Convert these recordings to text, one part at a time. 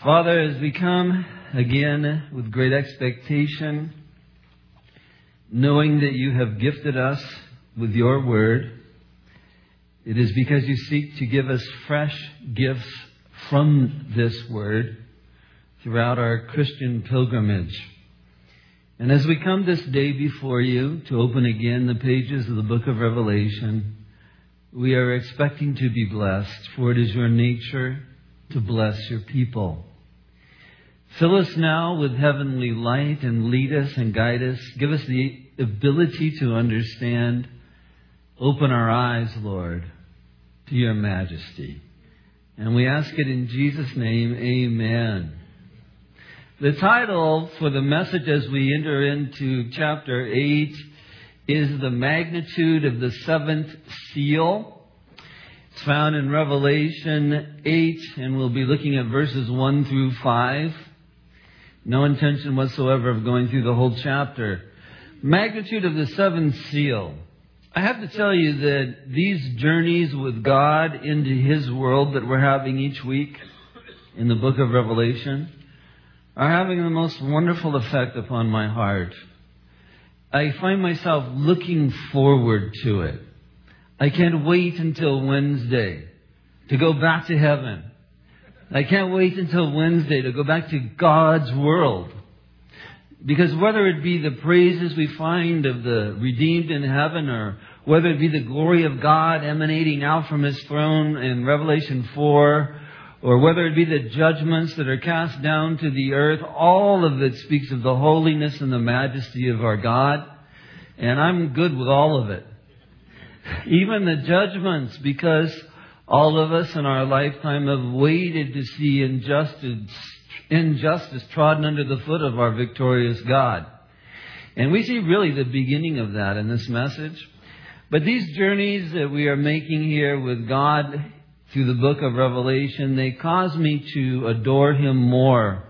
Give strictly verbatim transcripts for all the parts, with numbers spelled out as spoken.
Father, as we come again with great expectation, knowing that you have gifted us with your word, it is because you seek to give us fresh gifts from this word throughout our Christian pilgrimage. And as we come this day before you to open again the pages of the book of Revelation, we are expecting to be blessed, for it is your nature to bless your people. Fill us now with heavenly light and lead us and guide us. Give us the ability to understand. Open our eyes, Lord, to your majesty. And we ask it in Jesus' name, amen. The title for the message as we enter into chapter eight is The Magnitude of the Seventh Seal. It's found in Revelation eight, and we'll be looking at verses one through five. No intention whatsoever of going through the whole chapter. Magnitude of the seventh seal. I have to tell you that these journeys with God into His world that we're having each week in the book of Revelation are having the most wonderful effect upon my heart. I find myself looking forward to it. I can't wait until Wednesday to go back to heaven. I can't wait until Wednesday to go back to God's world. Because whether it be the praises we find of the redeemed in heaven, or whether it be the glory of God emanating out from His throne in Revelation four, or whether it be the judgments that are cast down to the earth, all of it speaks of the holiness and the majesty of our God. And I'm good with all of it. Even the judgments, because all of us in our lifetime have waited to see injustice, injustice trodden under the foot of our victorious God. And we see really the beginning of that in this message. But these journeys that we are making here with God through the book of Revelation, they cause me to adore Him more.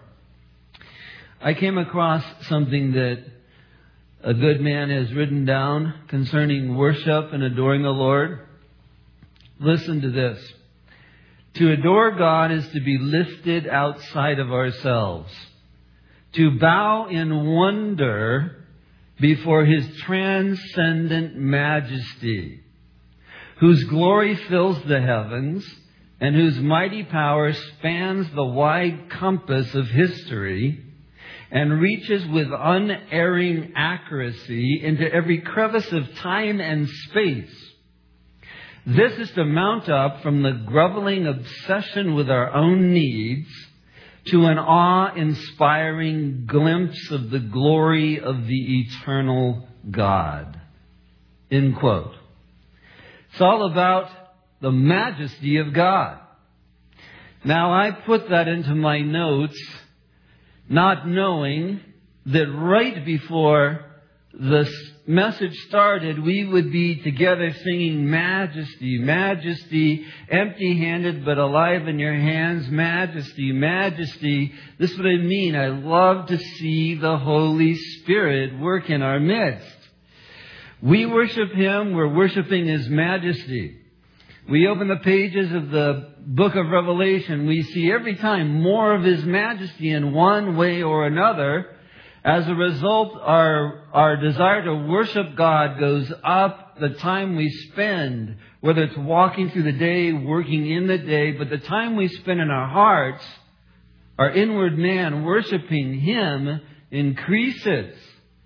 I came across something that a good man has written down concerning worship and adoring the Lord. Listen to this. To adore God is to be lifted outside of ourselves. To bow in wonder before His transcendent majesty, whose glory fills the heavens and whose mighty power spans the wide compass of history and reaches with unerring accuracy into every crevice of time and space. This is to mount up from the groveling obsession with our own needs to an awe-inspiring glimpse of the glory of the eternal God. End quote. It's all about the majesty of God. Now, I put that into my notes, not knowing that right before the message started, we would be together singing Majesty, Majesty, empty-handed but alive in your hands, Majesty, Majesty. This is what I mean. I love to see the Holy Spirit work in our midst. We worship Him. We're worshiping His majesty. We open the pages of the book of Revelation. We see every time more of His majesty in one way or another. As a result, our, our desire to worship God goes up the time we spend, whether it's walking through the day, working in the day, but the time we spend in our hearts, our inward man worshiping Him increases.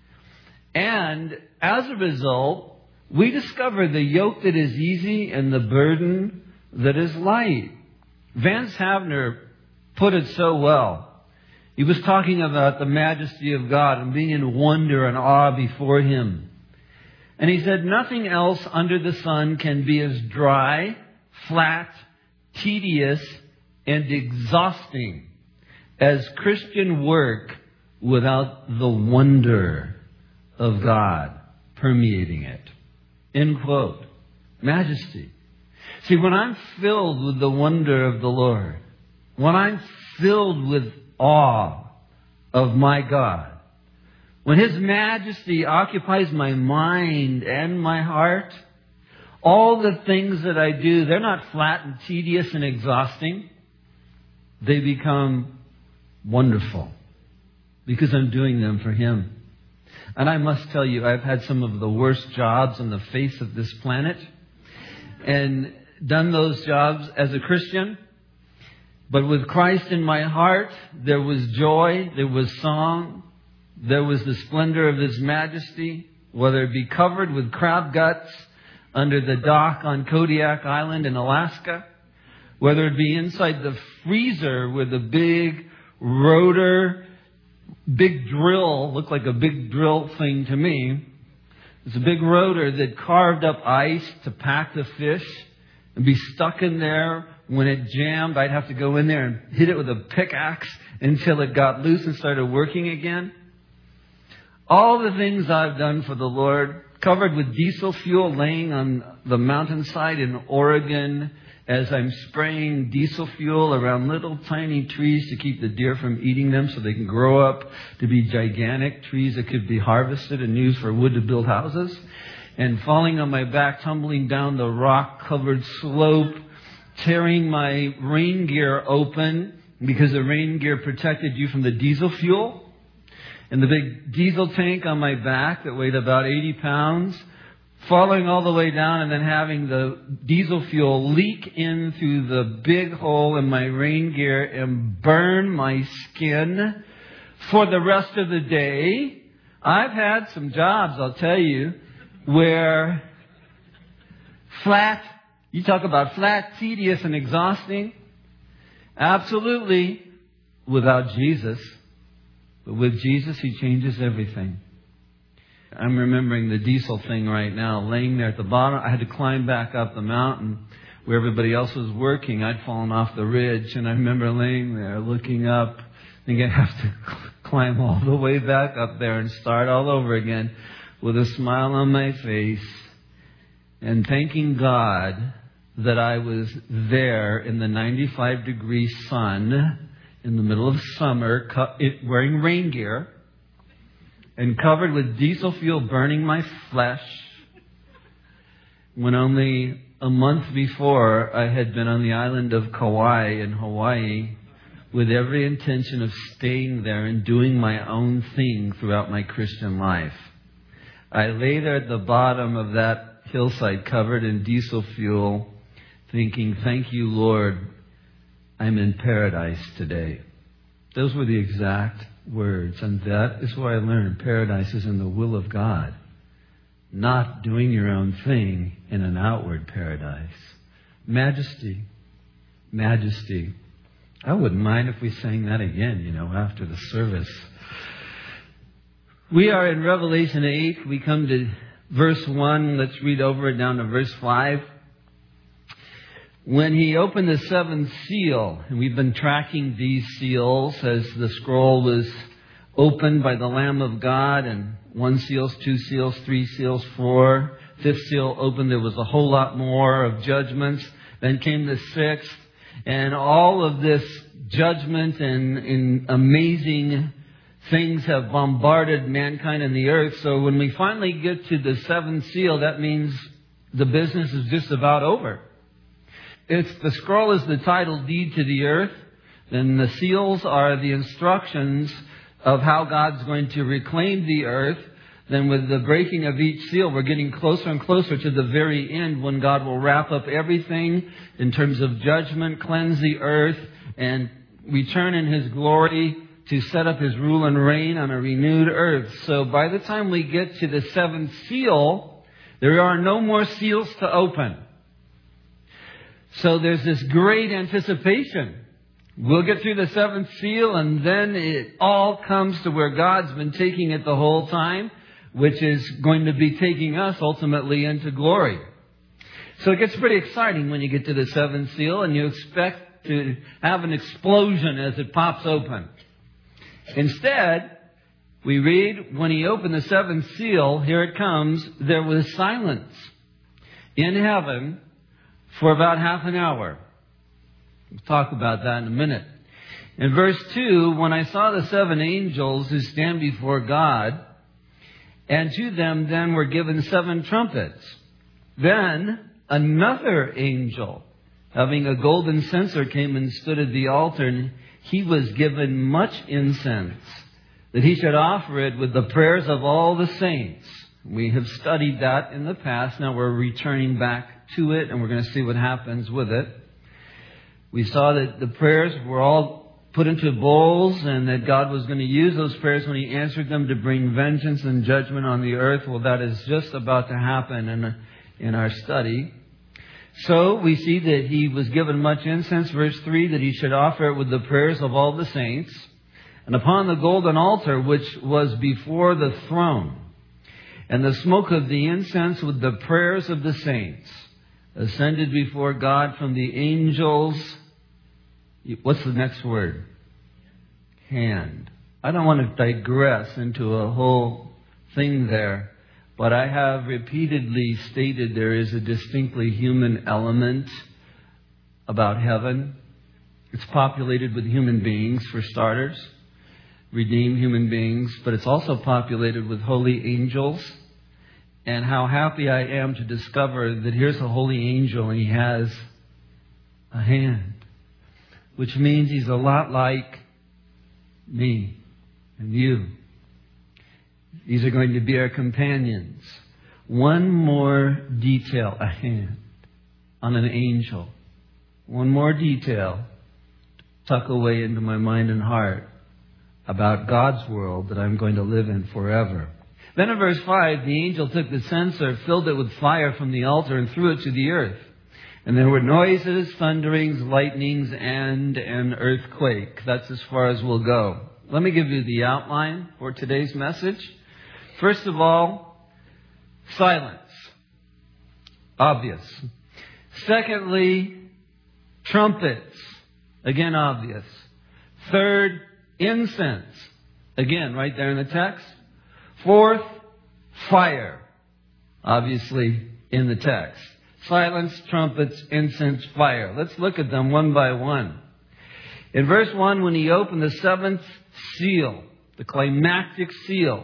And as a result, we discover the yoke that is easy and the burden that is light. Vance Havner put it so well. He was talking about the majesty of God and being in wonder and awe before Him. And he said, nothing else under the sun can be as dry, flat, tedious, and exhausting as Christian work without the wonder of God permeating it. End quote. Majesty. See, when I'm filled with the wonder of the Lord, when I'm filled with awe of my God, when His majesty occupies my mind and my heart, all the things that I do, they're not flat and tedious and exhausting. They become wonderful because I'm doing them for Him. And I must tell you, I've had some of the worst jobs on the face of this planet and done those jobs as a Christian. But with Christ in my heart, there was joy, there was song, there was the splendor of His majesty, whether it be covered with crab guts under the dock on Kodiak Island in Alaska, whether it be inside the freezer with a big rotor, big drill, looked like a big drill thing to me. It's a big rotor that carved up ice to pack the fish and be stuck in there. When it jammed, I'd have to go in there and hit it with a pickaxe until it got loose and started working again. All the things I've done for the Lord, covered with diesel fuel, laying on the mountainside in Oregon as I'm spraying diesel fuel around little tiny trees to keep the deer from eating them so they can grow up to be gigantic trees that could be harvested and used for wood to build houses. And falling on my back, tumbling down the rock-covered slope, tearing my rain gear open because the rain gear protected you from the diesel fuel. And the big diesel tank on my back that weighed about eighty pounds, falling all the way down and then having the diesel fuel leak in through the big hole in my rain gear and burn my skin for the rest of the day. I've had some jobs, I'll tell you, where flat, you talk about flat, tedious, and exhausting. Absolutely without Jesus. But with Jesus, He changes everything. I'm remembering the diesel thing right now, laying there at the bottom. I had to climb back up the mountain where everybody else was working. I'd fallen off the ridge, and I remember laying there looking up, thinking I have to climb all the way back up there and start all over again with a smile on my face and thanking God that I was there in the ninety-five degree sun in the middle of summer, wearing rain gear and covered with diesel fuel burning my flesh, when only a month before I had been on the island of Kauai in Hawaii with every intention of staying there and doing my own thing throughout my Christian life. I lay there at the bottom of that hillside covered in diesel fuel thinking, thank you, Lord, I'm in paradise today. Those were the exact words. And that is where I learned paradise is in the will of God. Not doing your own thing in an outward paradise. Majesty. Majesty. I wouldn't mind if we sang that again, you know, after the service. We are in Revelation eight. We come to verse one. Let's read over it down to verse five. When He opened the seventh seal, and we've been tracking these seals as the scroll was opened by the Lamb of God, and one seal, two seals, three seals, four. Fifth seal opened, there was a whole lot more of judgments. Then came the sixth, and all of this judgment and, and amazing things have bombarded mankind and the earth. So when we finally get to the seventh seal, that means the business is just about over. If the scroll is the title deed to the earth, then the seals are the instructions of how God's going to reclaim the earth. Then with the breaking of each seal, we're getting closer and closer to the very end when God will wrap up everything in terms of judgment, cleanse the earth, and return in His glory to set up His rule and reign on a renewed earth. So by the time we get to the seventh seal, there are no more seals to open. So there's this great anticipation. We'll get through the seventh seal, and then it all comes to where God's been taking it the whole time, which is going to be taking us ultimately into glory. So it gets pretty exciting when you get to the seventh seal, and you expect to have an explosion as it pops open. Instead, we read, when He opened the seventh seal, here it comes, there was silence in heaven for about half an hour. We'll talk about that in a minute. In verse two, when I saw the seven angels who stand before God, and to them then were given seven trumpets. Then another angel having a golden censer, came and stood at the altar, and he was given much incense, that he should offer it with the prayers of all the saints. We have studied that in the past. Now we're returning back to it, and we're going to see what happens with it. We saw that the prayers were all put into bowls, and that God was going to use those prayers when He answered them to bring vengeance and judgment on the earth. Well, that is just about to happen in, in our study. So we see that He was given much incense, verse three, that He should offer it with the prayers of all the saints. And upon the golden altar, which was before the throne, and the smoke of the incense with the prayers of the saints ascended before God from the angels. What's the next word? Hand. I don't want to digress into a whole thing there, but I have repeatedly stated there is a distinctly human element about heaven. It's populated with human beings, for starters, redeemed human beings, but it's also populated with holy angels. And how happy I am to discover that here's a holy angel and he has a hand, which means he's a lot like me and you. These are going to be our companions. One more detail, a hand on an angel. One more detail to tuck away into my mind and heart about God's world that I'm going to live in forever. Then in verse five, the angel took the censer, filled it with fire from the altar, and threw it to the earth. And there were noises, thunderings, lightnings, and an earthquake. That's as far as we'll go. Let me give you the outline for today's message. First of all, silence. Obvious. Secondly, trumpets. Again, obvious. Third, incense. Again, right there in the text. Fourth, fire. Obviously, in the text. Silence, trumpets, incense, fire. Let's look at them one by one. In verse one, when he opened the seventh seal, the climactic seal,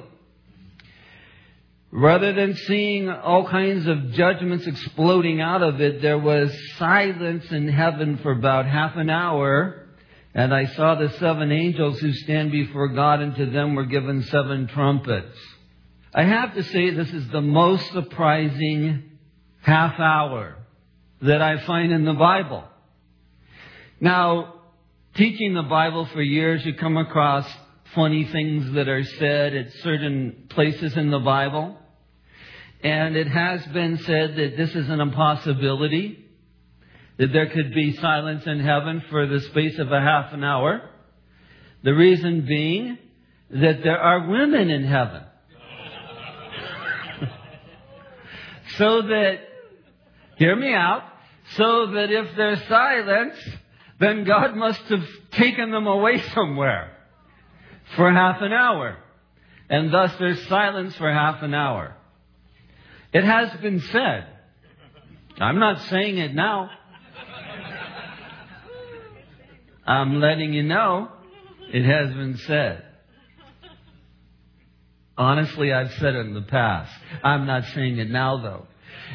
rather than seeing all kinds of judgments exploding out of it, there was silence in heaven for about half an hour. And I saw the seven angels who stand before God, and to them were given seven trumpets. I have to say this is the most surprising half hour that I find in the Bible. Now, teaching the Bible for years, you come across funny things that are said at certain places in the Bible. And it has been said that this is an impossibility, that there could be silence in heaven for the space of a half an hour. The reason being that there are women in heaven. So that, hear me out, so that if there's silence, then God must have taken them away somewhere for half an hour. And thus there's silence for half an hour. It has been said. I'm not saying it now. I'm letting you know it has been said. Honestly, I've said it in the past. I'm not saying it now, though.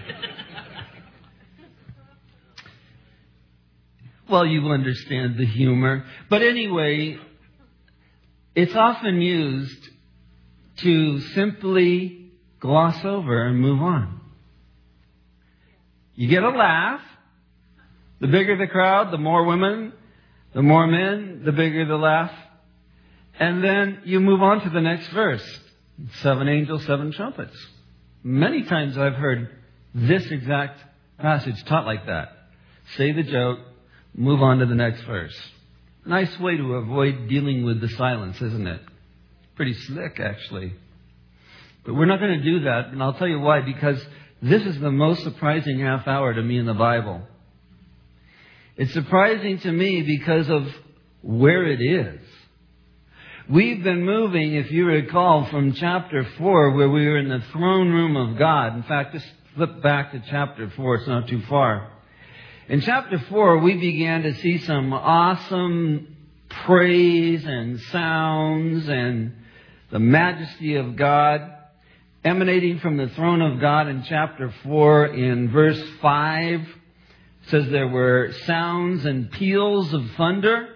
Well, you understand the humor. But anyway, it's often used to simply gloss over and move on. You get a laugh. The bigger the crowd, the more women, the more men, the bigger the laugh. And then you move on to the next verse. Seven angels, seven trumpets. Many times I've heard this exact passage taught like that. Say the joke, move on to the next verse. Nice way to avoid dealing with the silence, isn't it? Pretty slick, actually. But we're not going to do that, and I'll tell you why. Because this is the most surprising half hour to me in the Bible. It's surprising to me because of where it is. We've been moving, if you recall, from chapter four, where we were in the throne room of God. In fact, just flip back to chapter four. It's not too far. In chapter four, we began to see some awesome praise and sounds and the majesty of God emanating from the throne of God in chapter four in verse five. It says there were sounds and peals of thunder.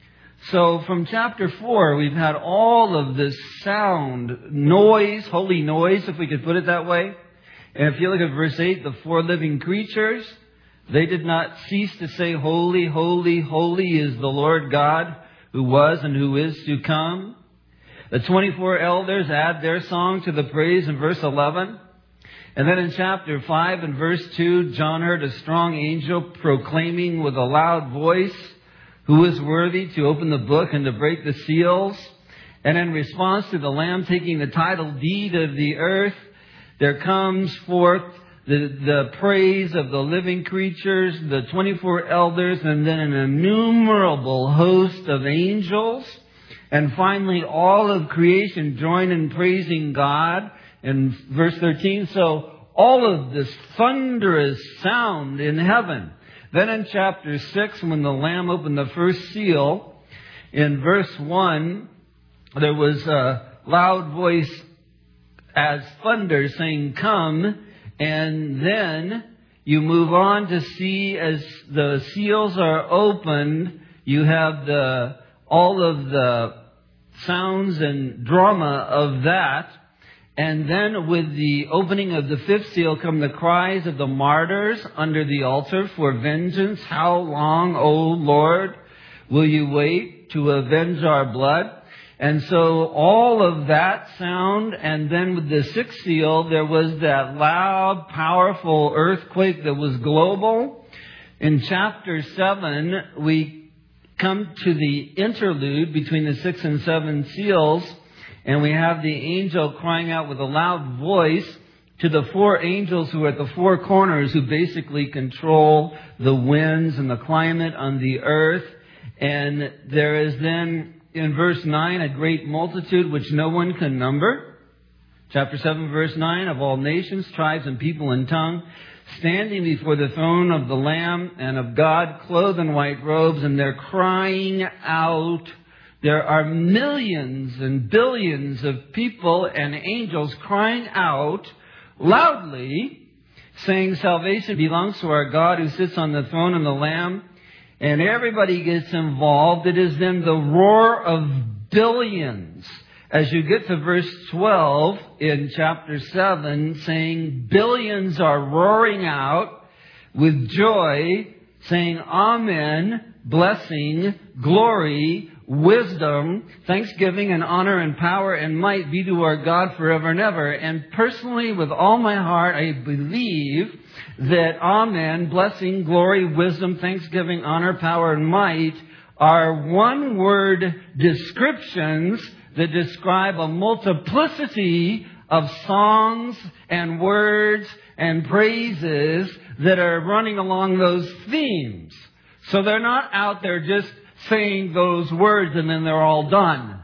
So from chapter four, we've had all of this sound, noise, holy noise, if we could put it that way. And if you look at verse eight, the four living creatures, they did not cease to say, holy, holy, holy is the Lord God who was and who is to come. The twenty-four elders add their song to the praise in verse eleven. And then in chapter five and verse two, John heard a strong angel proclaiming with a loud voice, who is worthy to open the book and to break the seals. And in response to the Lamb taking the title deed of the earth, there comes forth the, the praise of the living creatures, the twenty-four elders, and then an innumerable host of angels. And finally, all of creation join in praising God. In verse thirteen, so all of this thunderous sound in heaven. Then in chapter six, when the Lamb opened the first seal, in verse one, there was a loud voice as thunder saying, come. And then you move on to see as the seals are opened, you have the all of the sounds and drama of that. And then with the opening of the fifth seal come the cries of the martyrs under the altar for vengeance. How long, O Lord, will you wait to avenge our blood? And so all of that sound, and then with the sixth seal, there was that loud, powerful earthquake that was global. In chapter seven, we come to the interlude between the six and seven seals. And we have the angel crying out with a loud voice to the four angels who are at the four corners, who basically control the winds and the climate on the earth. And there is then, in verse nine, a great multitude which no one can number. Chapter seven, verse nine, of all nations, tribes, and people and tongue, standing before the throne of the Lamb and of God, clothed in white robes, and they're crying out. There are millions and billions of people and angels crying out loudly, saying salvation belongs to our God who sits on the throne and the Lamb. And everybody gets involved. It is then the roar of billions. As you get to verse twelve in chapter seven, saying billions are roaring out with joy, saying amen, blessing, glory, wisdom, thanksgiving, and honor, and power, and might be to our God forever and ever. And personally, with all my heart, I believe that amen, blessing, glory, wisdom, thanksgiving, honor, power, and might are one-word descriptions that describe a multiplicity of songs and words and praises that are running along those themes. So they're not out there just saying those words and then they're all done.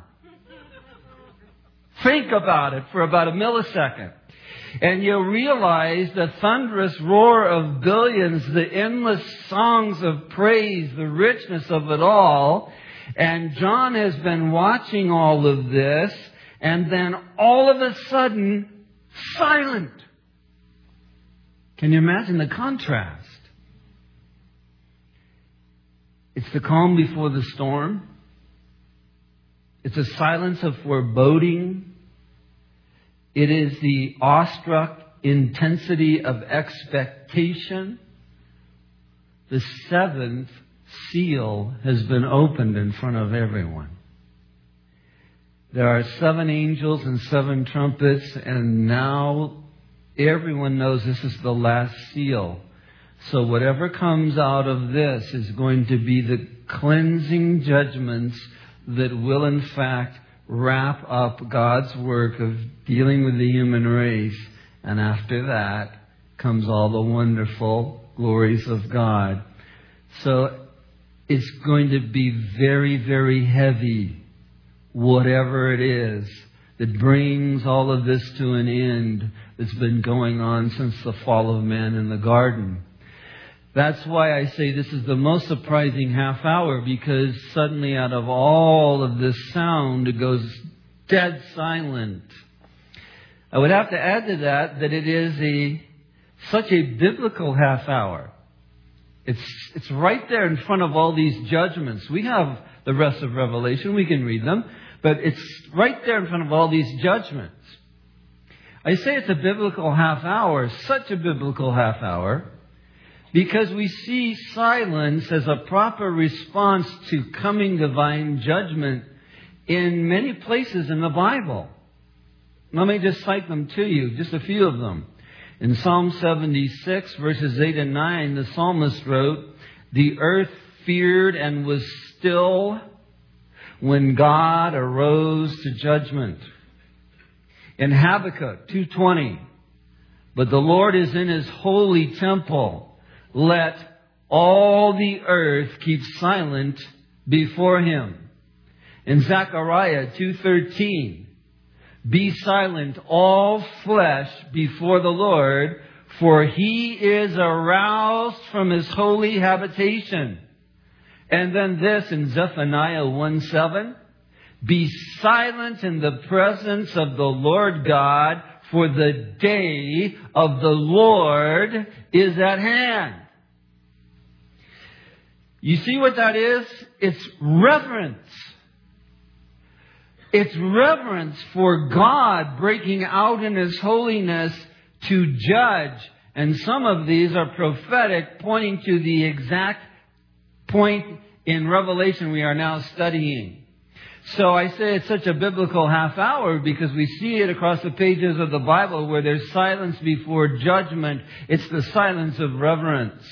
Think about it for about a millisecond. And you'll realize the thunderous roar of billions, the endless songs of praise, the richness of it all. And John has been watching all of this, and then all of a sudden, silent. Can you imagine the contrast? It's the calm before the storm. It's a silence of foreboding. It is the awestruck intensity of expectation. The seventh seal has been opened in front of everyone. There are seven angels and seven trumpets, and now everyone knows this is the last seal. So whatever comes out of this is going to be the cleansing judgments that will in fact wrap up God's work of dealing with the human race. And after that comes all the wonderful glories of God. So it's going to be very, very heavy, whatever it is that brings all of this to an end that's been going on since the fall of man in the garden. That's why I say this is the most surprising half hour, because suddenly out of all of this sound, it goes dead silent. I would have to add to that that it is a such a biblical half hour. It's, it's right there in front of all these judgments. We have the rest of Revelation. We can read them. But it's right there in front of all these judgments. I say it's a biblical half hour, such a biblical half hour, because we see silence as a proper response to coming divine judgment in many places in the Bible. Let me just cite them to you, just a few of them. In Psalm seventy-six, verses eight and nine, the psalmist wrote, "The earth feared and was still when God arose to judgment." In Habakkuk two twenty, "But the Lord is in His holy temple. Let all the earth keep silent before Him." In Zechariah two thirteen, "Be silent, all flesh, before the Lord, for He is aroused from His holy habitation." And then this in Zephaniah one seven, "Be silent in the presence of the Lord God, for the day of the Lord is at hand." You see what that is? It's reverence. It's reverence for God breaking out in His holiness to judge. And some of these are prophetic, pointing to the exact point in Revelation we are now studying. So I say it's such a biblical half hour because we see it across the pages of the Bible where there's silence before judgment. It's the silence of reverence.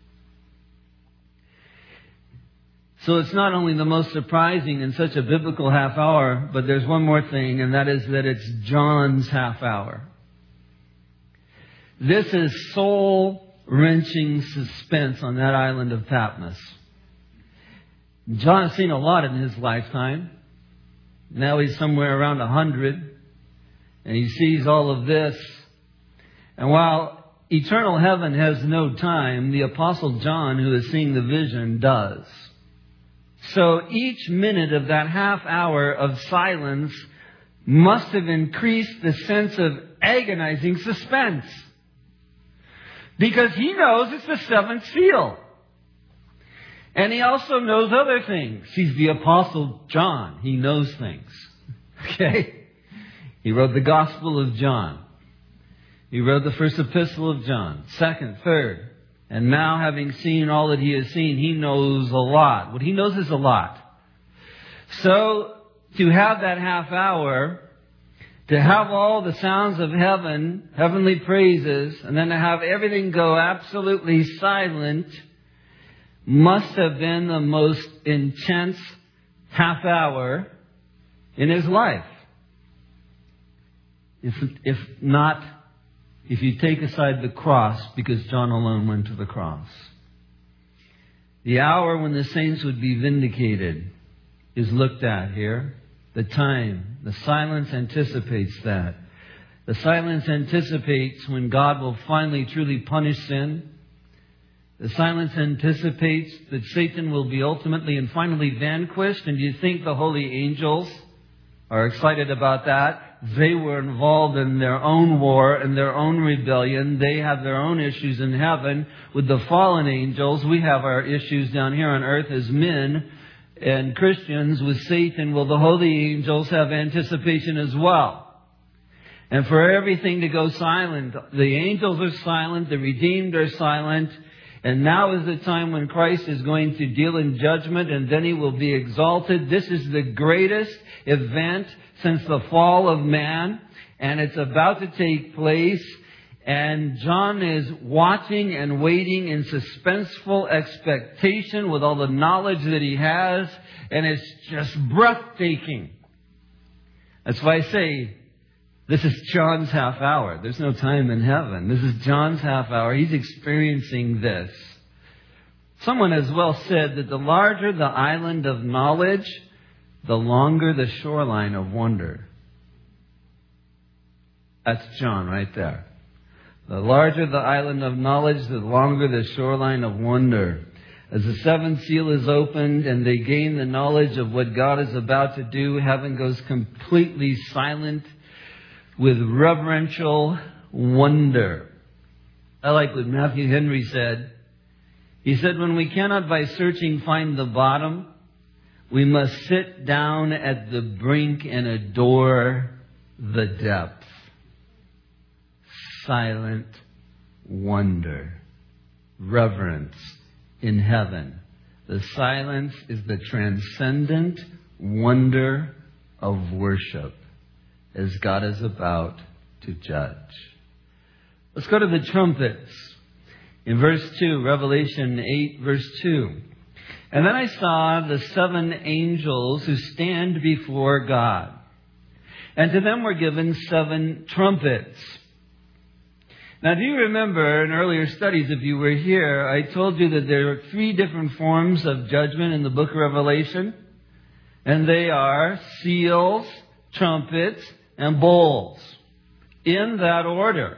So it's not only the most surprising in such a biblical half hour, but there's one more thing, and that is that it's John's half hour. This is soul-wrenching suspense on that island of Patmos. John has seen a lot in his lifetime. Now he's somewhere around a hundred, and he sees all of this. And while eternal heaven has no time, the Apostle John, who is seeing the vision, does. So each minute of that half hour of silence must have increased the sense of agonizing suspense. Because he knows it's the seventh seal. And he also knows other things. He's the Apostle John. He knows things. Okay? He wrote the Gospel of John. He wrote the first epistle of John. Second, third. And now, having seen all that he has seen, he knows a lot. What he knows is a lot. So, to have that half hour, to have all the sounds of heaven, heavenly praises, and then to have everything go absolutely silent, must have been the most intense half hour in his life. If, if not, if you take aside the cross, because John alone went to the cross. The hour when the saints would be vindicated is looked at here. The time, the silence anticipates that. The silence anticipates when God will finally truly punish sin. The silence anticipates that Satan will be ultimately and finally vanquished. And do you think the holy angels are excited about that? They were involved in their own war and their own rebellion. They have their own issues in heaven with the fallen angels. We have our issues down here on earth as men and Christians with Satan. Well, the holy angels have anticipation as well. And for everything to go silent, the angels are silent, the redeemed are silent. And now is the time when Christ is going to deal in judgment, and then He will be exalted. This is the greatest event since the fall of man, and it's about to take place. And John is watching and waiting in suspenseful expectation with all the knowledge that he has, and it's just breathtaking. That's why I say, this is John's half hour. There's no time in heaven. This is John's half hour. He's experiencing this. Someone has well said that the larger the island of knowledge, the longer the shoreline of wonder. That's John right there. The larger the island of knowledge, the longer the shoreline of wonder. As the seventh seal is opened and they gain the knowledge of what God is about to do, heaven goes completely silent with reverential wonder. I like what Matthew Henry said. He said, when we cannot by searching find the bottom, we must sit down at the brink and adore the depth. Silent wonder, reverence in heaven. The silence is the transcendent wonder of worship as God is about to judge. Let's go to the trumpets. In verse two, Revelation eight, verse two. And then I saw the seven angels who stand before God. And to them were given seven trumpets. Now, do you remember in earlier studies, if you were here, I told you that there are three different forms of judgment in the book of Revelation. And they are seals, trumpets, and bowls. In that order.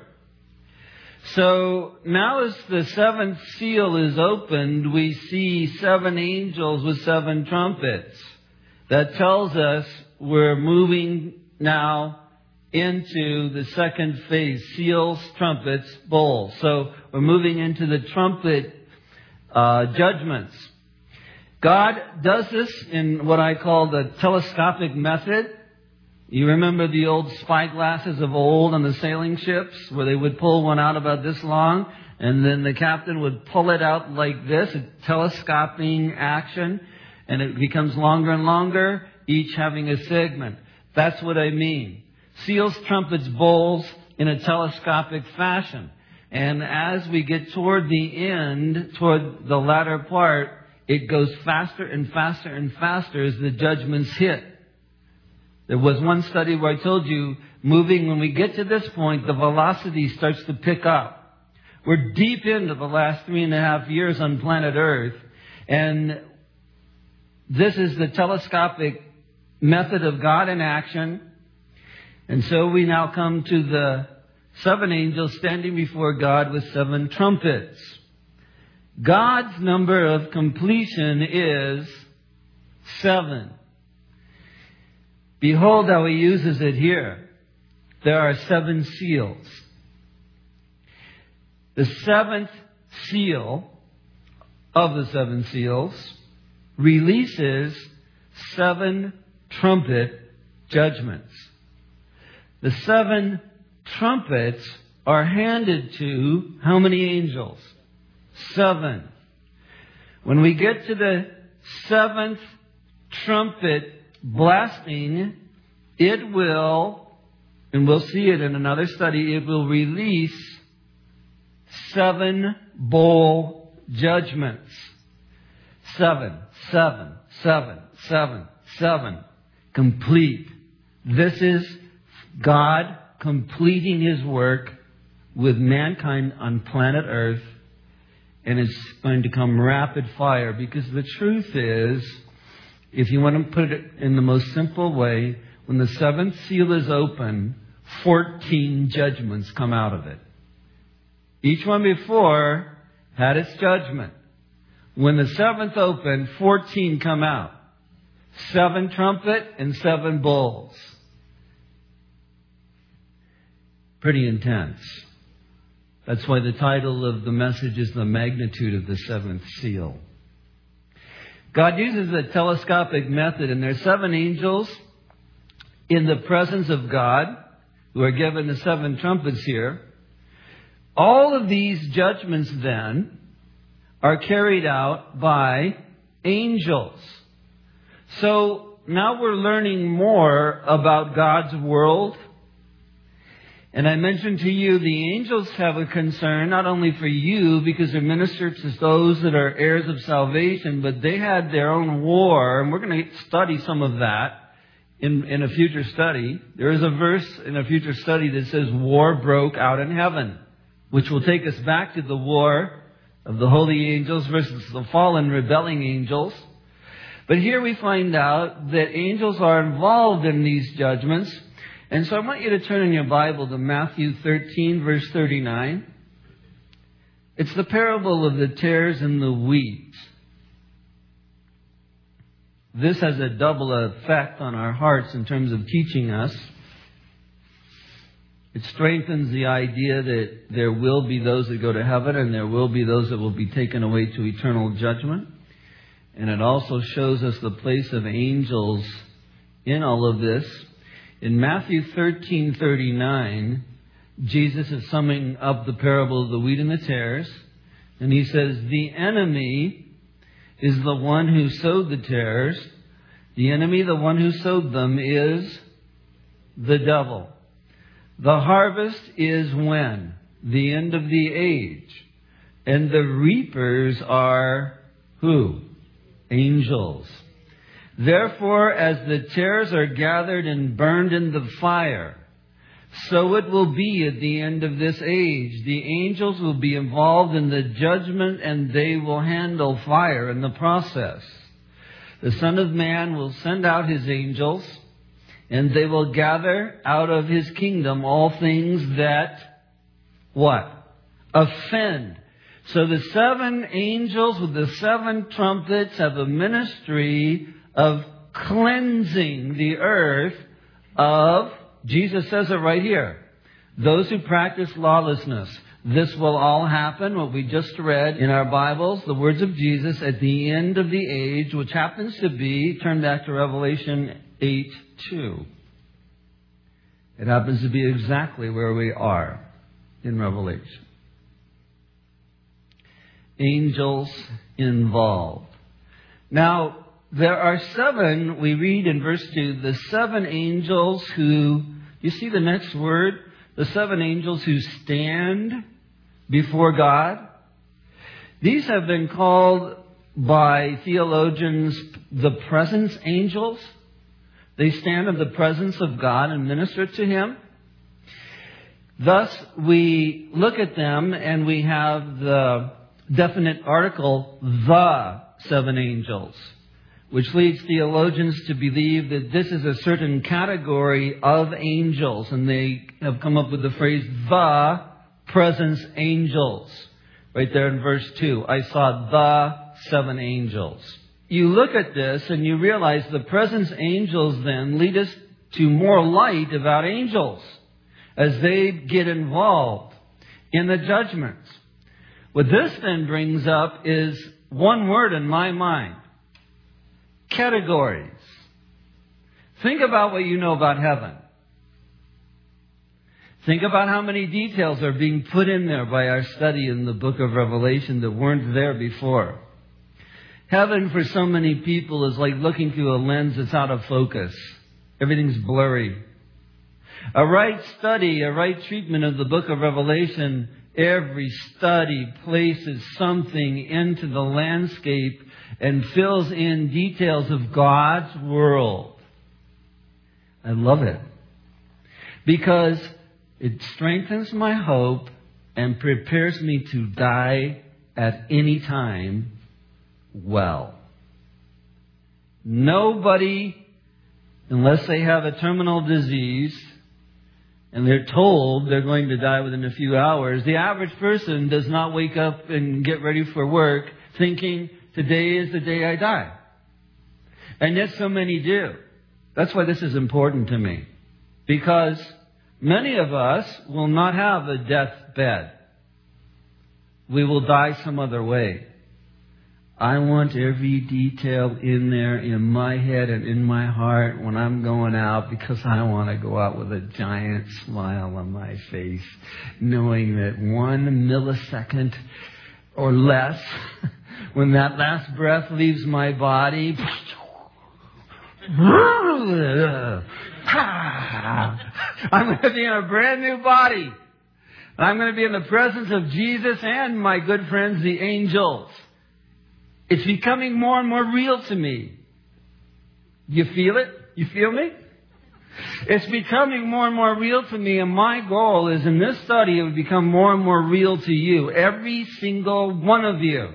So now as the seventh seal is opened, we see seven angels with seven trumpets. That tells us we're moving now into the second phase. Seals, trumpets, bowls. So we're moving into the trumpet uh, judgments. God does this in what I call the telescopic method. You remember the old spyglasses of old on the sailing ships where they would pull one out about this long and then the captain would pull it out like this, a telescoping action, and it becomes longer and longer, each having a segment. That's what I mean. Seals, trumpets, bowls in a telescopic fashion. And as we get toward the end, toward the latter part, it goes faster and faster and faster as the judgments hit. There was one study where I told you, moving, when we get to this point, the velocity starts to pick up. We're deep into the last three and a half years on planet Earth. And this is the telescopic method of God in action. And so we now come to the seven angels standing before God with seven trumpets. God's number of completion is seven. Behold how He uses it here. There are seven seals. The seventh seal of the seven seals releases seven trumpet judgments. The seven trumpets are handed to how many angels? Seven. When we get to the seventh trumpet blasting, it will, and we'll see it in another study, it will release seven bowl judgments. Seven, seven, seven, seven, seven. Complete. This is God completing His work with mankind on planet Earth, and it's going to come rapid fire, because the truth is, if you want to put it in the most simple way, when the seventh seal is open, fourteen judgments come out of it. Each one before had its judgment. When the seventh opened, fourteen come out. Seven trumpet and seven bowls. Pretty intense. That's why the title of the message is The Magnitude of the Seventh Seal. God uses a telescopic method, and there are seven angels in the presence of God who are given the seven trumpets here. All of these judgments then are carried out by angels. So now we're learning more about God's world. And I mentioned to you, the angels have a concern not only for you, because they minister to those that are heirs of salvation, but they had their own war, and we're going to study some of that in, in a future study. There is a verse in a future study that says war broke out in heaven, which will take us back to the war of the holy angels versus the fallen rebelling angels. But here we find out that angels are involved in these judgments. And so I want you to turn in your Bible to Matthew thirteen, verse thirty-nine. It's the parable of the tares and the wheat. This has a double effect on our hearts in terms of teaching us. It strengthens the idea that there will be those that go to heaven and there will be those that will be taken away to eternal judgment. And it also shows us the place of angels in all of this. In Matthew thirteen thirty-nine, Jesus is summing up the parable of the wheat and the tares. And he says, the enemy is the one who sowed the tares. The enemy, the one who sowed them, is the devil. The harvest is when? The end of the age. And the reapers are who? Angels. Therefore, as the tares are gathered and burned in the fire, so it will be at the end of this age. The angels will be involved in the judgment and they will handle fire in the process. The Son of Man will send out His angels and they will gather out of His kingdom all things that, what? Offend. So the seven angels with the seven trumpets have a ministry of cleansing the earth of, Jesus says it right here, those who practice lawlessness. This will all happen, what we just read in our Bibles, the words of Jesus, at the end of the age, which happens to be, turn back to Revelation eight two. It happens to be exactly where we are in Revelation. Angels involved. Now, there are seven, we read in verse two, the seven angels who, you see the next word? The seven angels who stand before God. These have been called by theologians the presence angels. They stand in the presence of God and minister to Him. Thus, we look at them and we have the definite article, the seven angels, which leads theologians to believe that this is a certain category of angels. And they have come up with the phrase, the presence angels. Right there in verse two. I saw the seven angels. You look at this and you realize the presence angels then lead us to more light about angels as they get involved in the judgments. What this then brings up is one word in my mind. Categories. Think about what you know about heaven. Think about how many details are being put in there by our study in the book of Revelation that weren't there before. Heaven for so many people is like looking through a lens that's out of focus. Everything's blurry. A right study, a right treatment of the book of Revelation, every study places something into the landscape and fills in details of God's world. I love it. Because it strengthens my hope and prepares me to die at any time well. Nobody, unless they have a terminal disease and they're told they're going to die within a few hours, the average person does not wake up and get ready for work thinking, today is the day I die. And yet so many do. That's why this is important to me. Because many of us will not have a deathbed. We will die some other way. I want every detail in there in my head and in my heart when I'm going out, because I want to go out with a giant smile on my face, knowing that one millisecond or less, when that last breath leaves my body, I'm going to be in a brand new body. I'm going to be in the presence of Jesus and my good friends, the angels. It's becoming more and more real to me. You feel it? You feel me? It's becoming more and more real to me, and my goal is in this study it would become more and more real to you, every single one of you.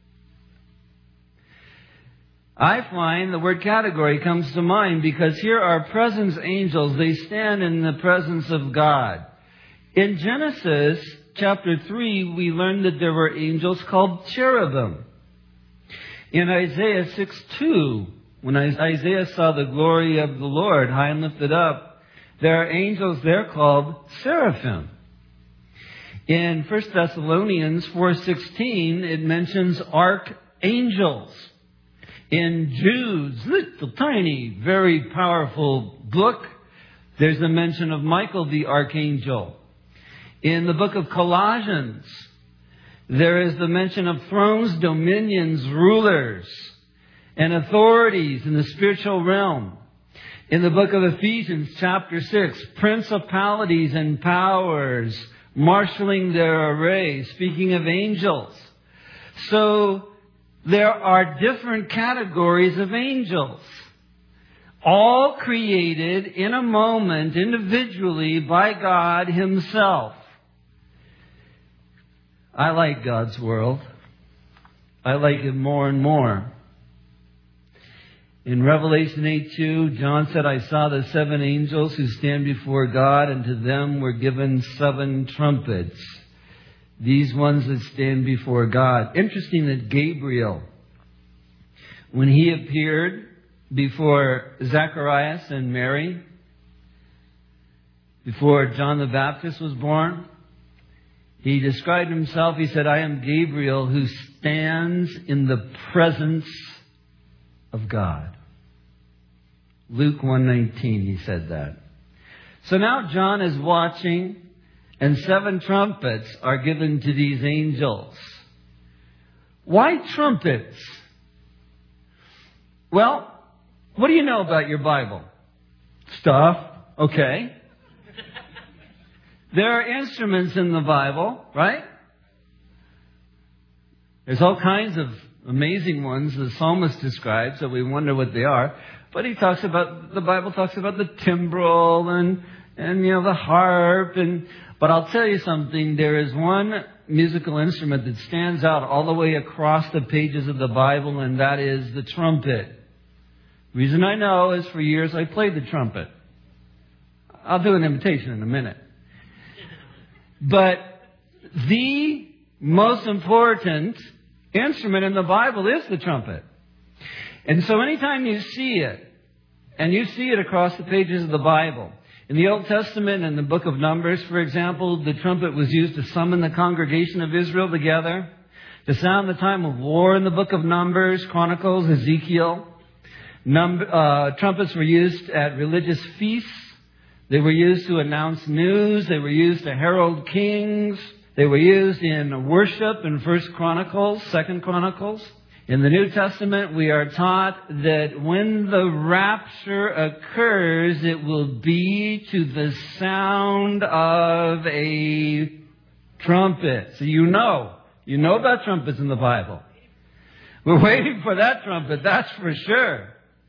I find the word category comes to mind because here are presence angels. They stand in the presence of God. In Genesis chapter three, we learned that there were angels called cherubim. In Isaiah six two, when Isaiah saw the glory of the Lord high and lifted up, There are angels there called seraphim. In First Thessalonians four sixteen, it mentions archangels. In Jude's little tiny, very powerful book, there's a mention of Michael the archangel. In the book of Colossians, there is the mention of thrones, dominions, rulers, and authorities in the spiritual realm. In the book of Ephesians, chapter six, principalities and powers marshaling their array, speaking of angels. So there are different categories of angels, all created in a moment individually by God Himself. I like God's world. I like it more and more. In Revelation eight two, John said, I saw the seven angels who stand before God, and to them were given seven trumpets. These ones that stand before God. Interesting that Gabriel, when he appeared before Zacharias and Mary, before John the Baptist was born, he described himself, he said, I am Gabriel who stands in the presence of God. Luke one nineteen, he said that. So now John is watching, and seven trumpets are given to these angels. Why trumpets? Well, what do you know about your Bible? Stuff. Okay. There are instruments in the Bible, right? There's all kinds of amazing ones the psalmist describes that we wonder what they are. But he talks about, the Bible talks about the timbrel and, and, you know, the harp. And, but I'll tell you something, there is one musical instrument that stands out all the way across the pages of the Bible, and that is the trumpet. The reason I know is for years I played the trumpet. I'll do an imitation in a minute. But the most important instrument in the Bible is the trumpet. And so anytime you see it, and you see it across the pages of the Bible, in the Old Testament, in the book of Numbers, for example, the trumpet was used to summon the congregation of Israel together, to sound the time of war in the book of Numbers, Chronicles, Ezekiel. Number, uh, trumpets were used at religious feasts. They were used to announce news. They were used to herald kings. They were used in worship in First Chronicles, Second Chronicles. In the New Testament, we are taught that when the rapture occurs, it will be to the sound of a trumpet. So you know, you know about trumpets in the Bible. We're waiting for that trumpet, that's for sure.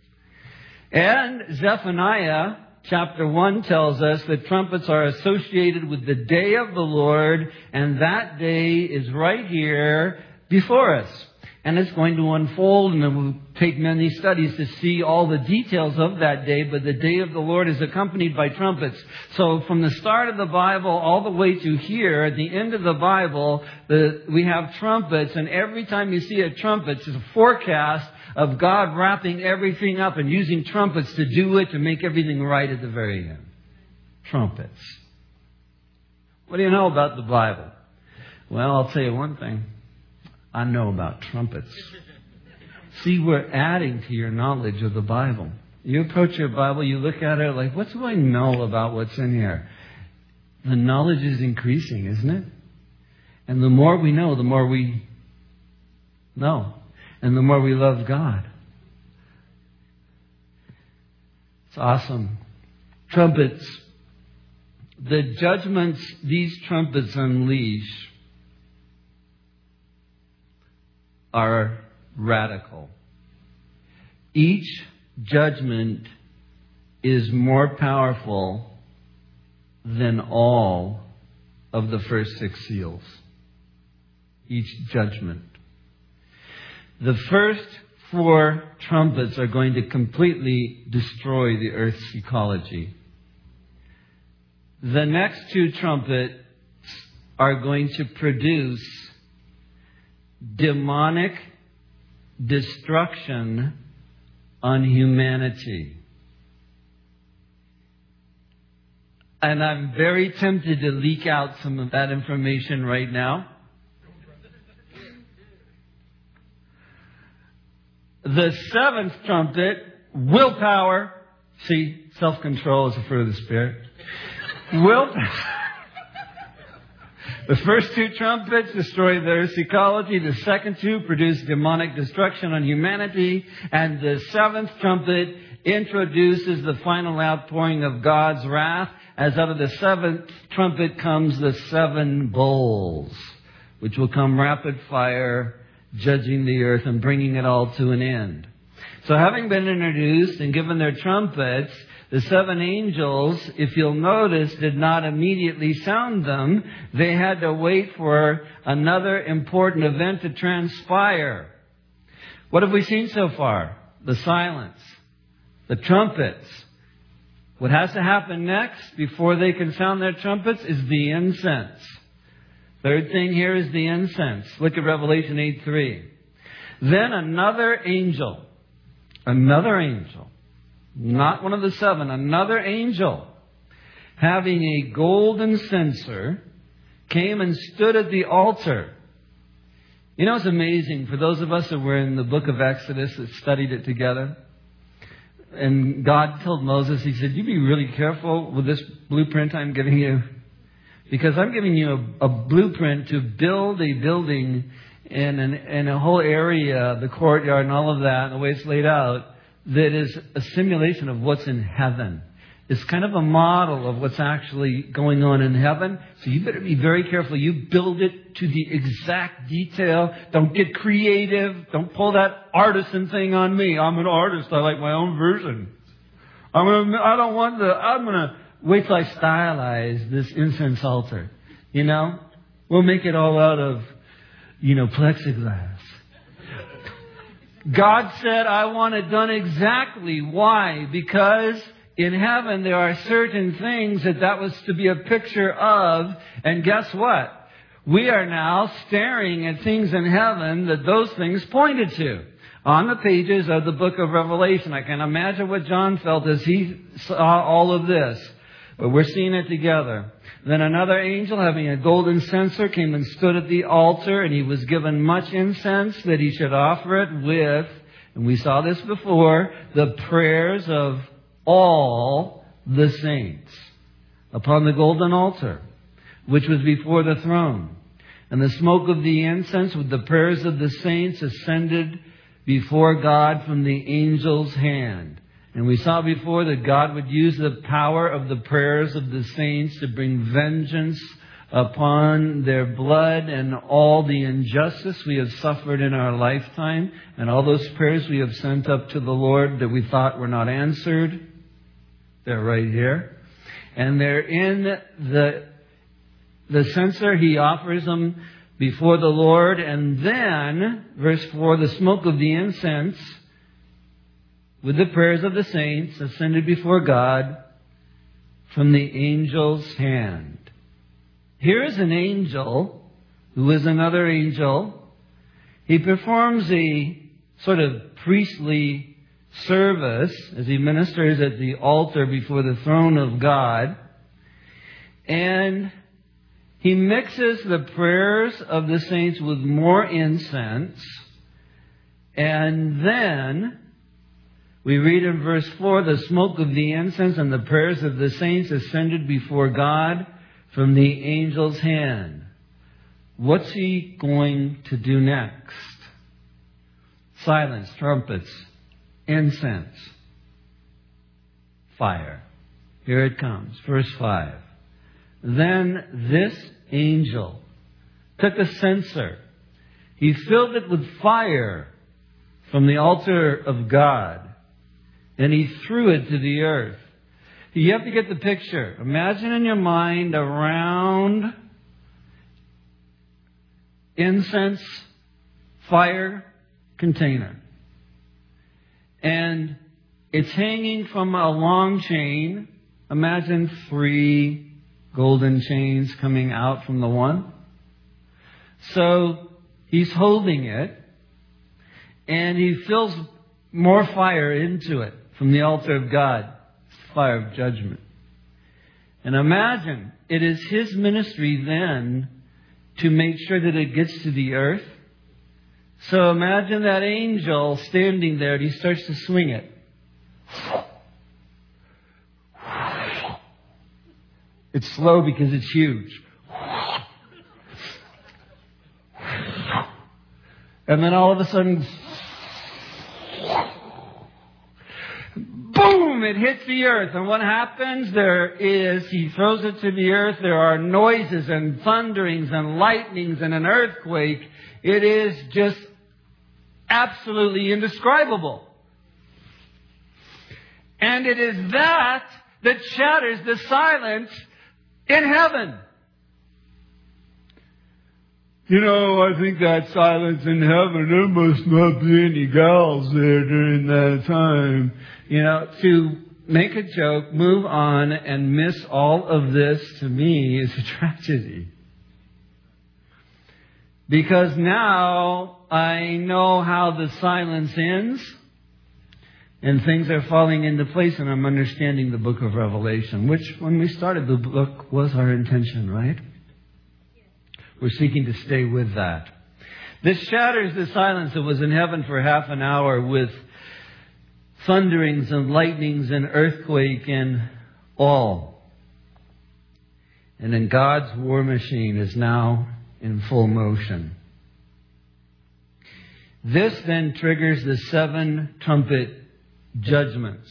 And Zephaniah chapter one tells us that trumpets are associated with the day of the Lord, and that day is right here before us. And it's going to unfold, and it will take many studies to see all the details of that day. But the day of the Lord is accompanied by trumpets. So from the start of the Bible all the way to here, at the end of the Bible, the, we have trumpets. And every time you see a trumpet, it's a forecast of God wrapping everything up and using trumpets to do it, to make everything right at the very end. Trumpets. What do you know about the Bible? Well, I'll tell you one thing. I know about trumpets. See, we're adding to your knowledge of the Bible. You approach your Bible, you look at it like, what do I know about what's in here? The knowledge is increasing, isn't it? And the more we know, the more we know. And the more we love God. It's awesome. Trumpets. The judgments these trumpets unleash are radical. Each judgment is more powerful than all of the first six seals. Each judgment. The first four trumpets are going to completely destroy the earth's ecology. The next two trumpets are going to produce demonic destruction on humanity. And I'm very tempted to leak out some of that information right now. The seventh trumpet, willpower. See, self-control is a fruit of the Spirit. Willpower. The first two trumpets destroy the earth's ecology. The second two produce demonic destruction on humanity. And the seventh trumpet introduces the final outpouring of God's wrath, as out of the seventh trumpet comes the seven bowls, which will come rapid fire, judging the earth and bringing it all to an end. So having been introduced and given their trumpets, the seven angels, if you'll notice, did not immediately sound them. They had to wait for another important event to transpire. What have we seen so far? The silence, the trumpets. What has to happen next before they can sound their trumpets is the incense. Third thing here is the incense. Look at Revelation eight three. Then another angel, another angel, not one of the seven, another angel, having a golden censer, came and stood at the altar. You know, it's amazing for those of us that were in the book of Exodus that studied it together. And God told Moses, He said, you be really careful with this blueprint I'm giving you. Because I'm giving you a, a blueprint to build a building in, an, in a whole area, the courtyard and all of that, and the way it's laid out, that is a simulation of what's in heaven. It's kind of a model of what's actually going on in heaven. So you better be very careful. You build it to the exact detail. Don't get creative. Don't pull that artisan thing on me. I'm an artist. I like my own version. I'm gonna, I don't want the, I'm going to wait till I stylize this incense altar. You know, we'll make it all out of, you know, plexiglass. God said, I want it done exactly. Why? Because in heaven there are certain things that that was to be a picture of. And guess what? We are now staring at things in heaven that those things pointed to. On the pages of the book of Revelation. I can imagine what John felt as he saw all of this. But we're seeing it together. Then another angel, having a golden censer, came and stood at the altar, and he was given much incense that he should offer it with, and we saw this before, the prayers of all the saints upon the golden altar, which was before the throne. And the smoke of the incense with the prayers of the saints ascended before God from the angel's hand. And we saw before that God would use the power of the prayers of the saints to bring vengeance upon their blood and all the injustice we have suffered in our lifetime, and all those prayers we have sent up to the Lord that we thought were not answered. They're right here. And they're in the, the censer. He offers them before the Lord. And then, verse four, the smoke of the incense with the prayers of the saints ascended before God from the angel's hand. Here is an angel who is another angel. He performs a sort of priestly service as he ministers at the altar before the throne of God. And he mixes the prayers of the saints with more incense. And then we read in verse four, the smoke of the incense and the prayers of the saints ascended before God from the angel's hand. What's he going to do next? Silence, trumpets, incense, fire. Here it comes. Verse five. Then this angel took a censer. He filled it with fire from the altar of God, and he threw it to the earth. You have to get the picture. Imagine in your mind a round incense fire container. And it's hanging from a long chain. Imagine three golden chains coming out from the one. So he's holding it, and he fills more fire into it from the altar of God. Fire of judgment. And imagine, it is His ministry then to make sure that it gets to the earth. So imagine that angel standing there and he starts to swing it. It's slow because it's huge. And then all of a sudden, boom, it hits the earth. And what happens? There is, he throws it to the earth. There are noises and thunderings and lightnings and an earthquake. It is just absolutely indescribable. And it is that that shatters the silence in heaven. You know, I think that silence in heaven, there must not be any gals there during that time. You know, to make a joke, move on, and miss all of this, to me, is a tragedy. Because now I know how the silence ends, and things are falling into place, and I'm understanding the book of Revelation, which, when we started the book, was our intention, right? We're seeking to stay with that. This shatters the silence that was in heaven for half an hour with thunderings and lightnings and earthquake and all. And then God's war machine is now in full motion. This then triggers the seven trumpet judgments.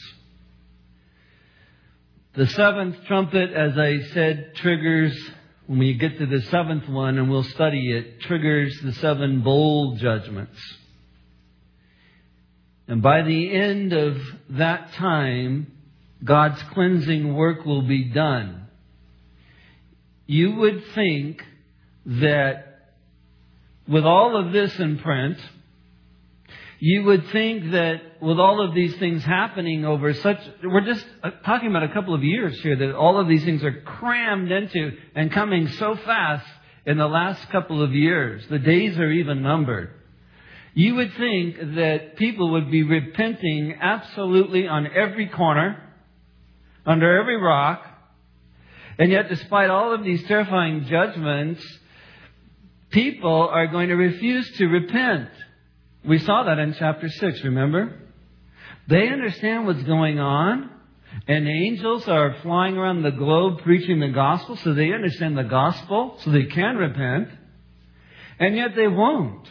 The seventh trumpet, as I said, triggers, when we get to the seventh one, and we'll study it, triggers the seven bowl judgments. And by the end of that time, God's cleansing work will be done. You would think that with all of this in print, you would think that with all of these things happening over such, we're just talking about a couple of years here, that all of these things are crammed into and coming so fast in the last couple of years. The days are even numbered. You would think that people would be repenting absolutely on every corner, under every rock, and yet despite all of these terrifying judgments, people are going to refuse to repent. We saw that in chapter six, remember? They understand what's going on, and angels are flying around the globe preaching the gospel, so they understand the gospel, so they can repent, and yet they won't.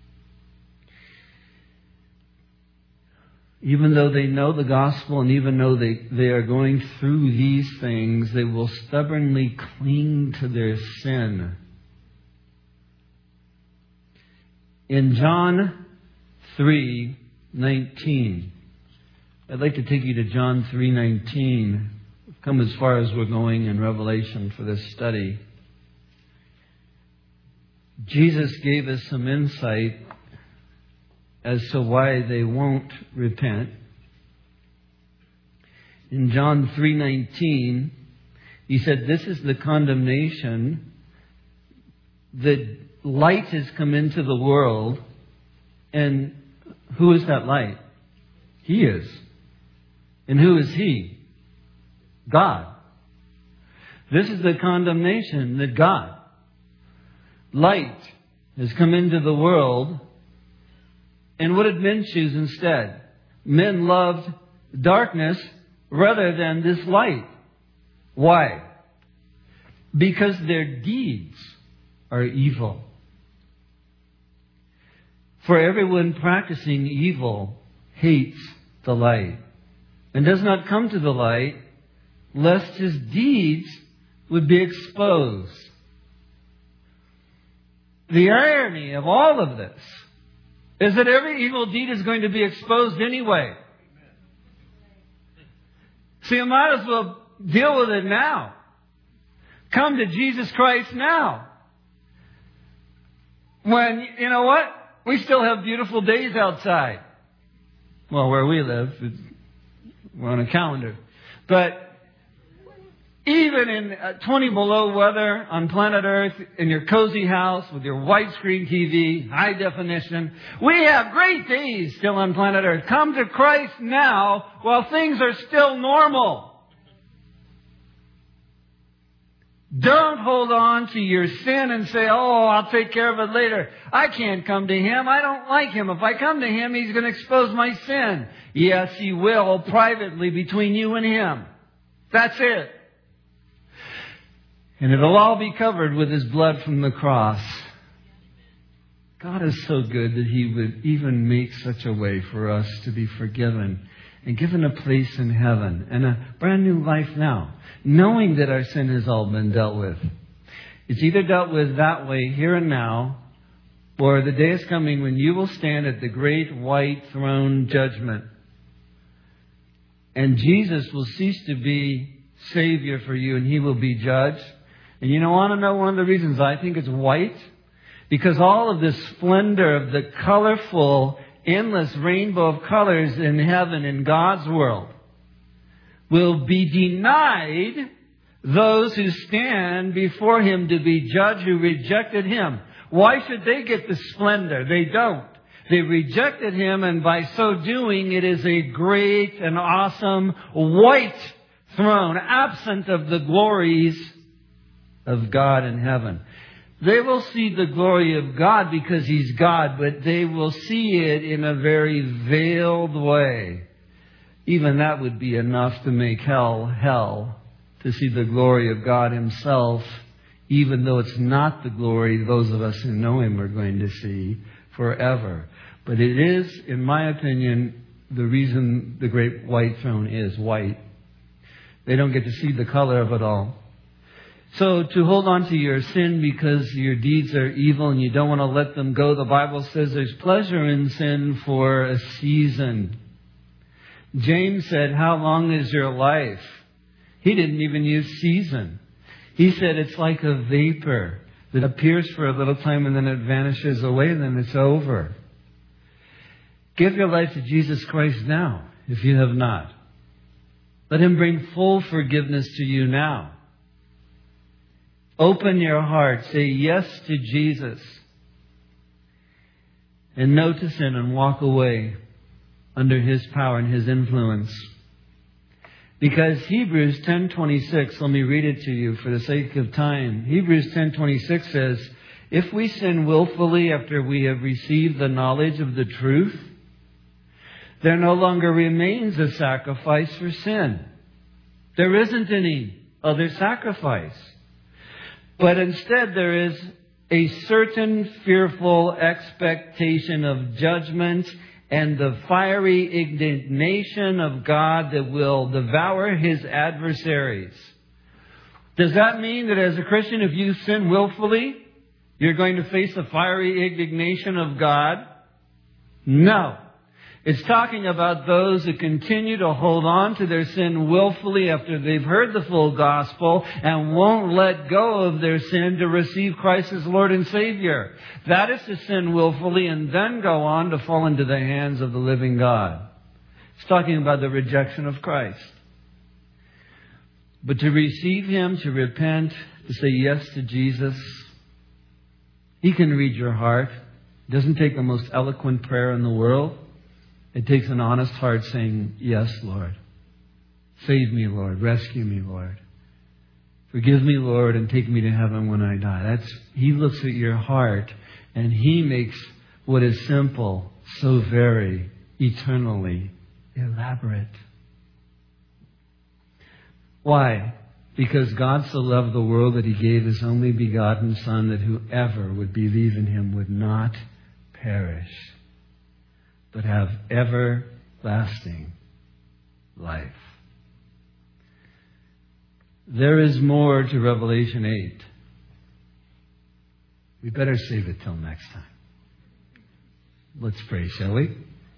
Even though they know the gospel, and even though they, they are going through these things, they will stubbornly cling to their sin. In John three nineteen. I'd like to take you to John three nineteen. We've come as far as we're going in Revelation for this study. Jesus gave us some insight as to why they won't repent. In John three nineteen, he said, "This is the condemnation, that light has come into the world." And who is that light? He is. And who is He? God. This is the condemnation, that God, light, has come into the world. And what did men choose instead? Men loved darkness rather than this light. Why? Because their deeds are evil. For everyone practicing evil hates the light, and does not come to the light, lest his deeds would be exposed. The irony of all of this is that every evil deed is going to be exposed anyway. So you might as well deal with it now. Come to Jesus Christ now. When, you know what? We still have beautiful days outside. Well, where we live, we're on a calendar. But even in twenty below weather on planet Earth, in your cozy house with your widescreen T V, high definition, we have great days still on planet Earth. Come to Christ now while things are still normal. Don't hold on to your sin and say, oh, I'll take care of it later. I can't come to Him. I don't like Him. If I come to Him, He's going to expose my sin. Yes, He will, privately, between you and Him. That's it. And it'll all be covered with His blood from the cross. God is so good that He would even make such a way for us to be forgiven and given a place in heaven and a brand new life now, knowing that our sin has all been dealt with. It's either dealt with that way, here and now, or the day is coming when you will stand at the great white throne judgment. And Jesus will cease to be Savior for you, and He will be judged. And you know, want to know one of the reasons I think it's white? Because all of this splendor of the colorful, endless rainbow of colors in heaven, in God's world, will be denied those who stand before Him to be judged, who rejected Him. Why should they get the splendor? They don't. They rejected Him, and by so doing, it is a great and awesome white throne, absent of the glories of God in heaven. They will see the glory of God because He's God, but they will see it in a very veiled way. Even that would be enough to make hell hell, to see the glory of God Himself, even though it's not the glory those of us who know Him are going to see forever. But it is, in my opinion, the reason the great white throne is white. They don't get to see the color of it all. So to hold on to your sin because your deeds are evil and you don't want to let them go, the Bible says there's pleasure in sin for a season. James said, how long is your life? He didn't even use season. He said it's like a vapor that appears for a little time and then it vanishes away and then it's over. Give your life to Jesus Christ now, if you have not. Let Him bring full forgiveness to you now. Open your heart. Say yes to Jesus. And no to sin and walk away under His power and His influence. Because Hebrews ten twenty-six, let me read it to you for the sake of time. Hebrews ten twenty-six says, if we sin willfully after we have received the knowledge of the truth, there no longer remains a sacrifice for sin. There isn't any other sacrifice. But instead there is a certain fearful expectation of judgment and the fiery indignation of God that will devour His adversaries. Does that mean that as a Christian, if you sin willfully, you're going to face the fiery indignation of God? No. It's talking about those who continue to hold on to their sin willfully after they've heard the full gospel and won't let go of their sin to receive Christ as Lord and Savior. That is to sin willfully and then go on to fall into the hands of the living God. It's talking about the rejection of Christ. But to receive Him, to repent, to say yes to Jesus, He can read your heart. It doesn't take the most eloquent prayer in the world. It takes an honest heart saying, yes, Lord. Save me, Lord. Rescue me, Lord. Forgive me, Lord, and take me to heaven when I die. That's, He looks at your heart and He makes what is simple so very eternally elaborate. Why? Because God so loved the world that He gave His only begotten Son, that whoever would believe in Him would not perish, but have everlasting life. There is more to Revelation eight. We better save it till next time. Let's pray, shall we?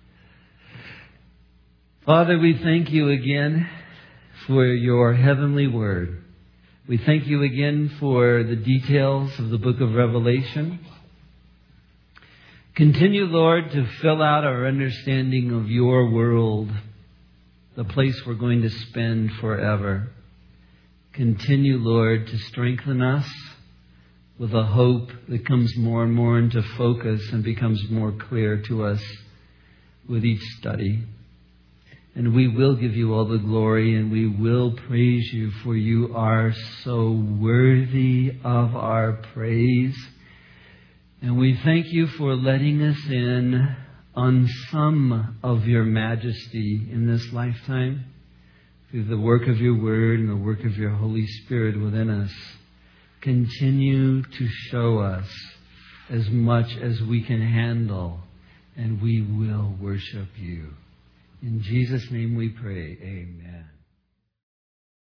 Father, we thank You again for Your heavenly word. We thank You again for the details of the book of Revelation. Continue, Lord, to fill out our understanding of Your world, the place we're going to spend forever. Continue, Lord, to strengthen us with a hope that comes more and more into focus and becomes more clear to us with each study. And we will give you all the glory, and we will praise you, for you are so worthy of our praise. And we thank you for letting us in on some of your majesty in this lifetime, through the work of your word and the work of your Holy Spirit within us. Continue to show us as much as we can handle, and we will worship you. In Jesus' name we pray. Amen.